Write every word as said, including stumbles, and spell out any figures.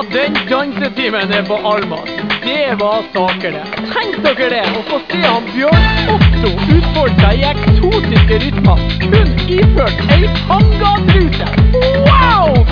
den dansetimen er på Almas. Det var saker det. Tenk dere det, å få se han Bjørn Otto utfordre seg i eksotiske rytmer. Hun iført ei tangatruse. Wow!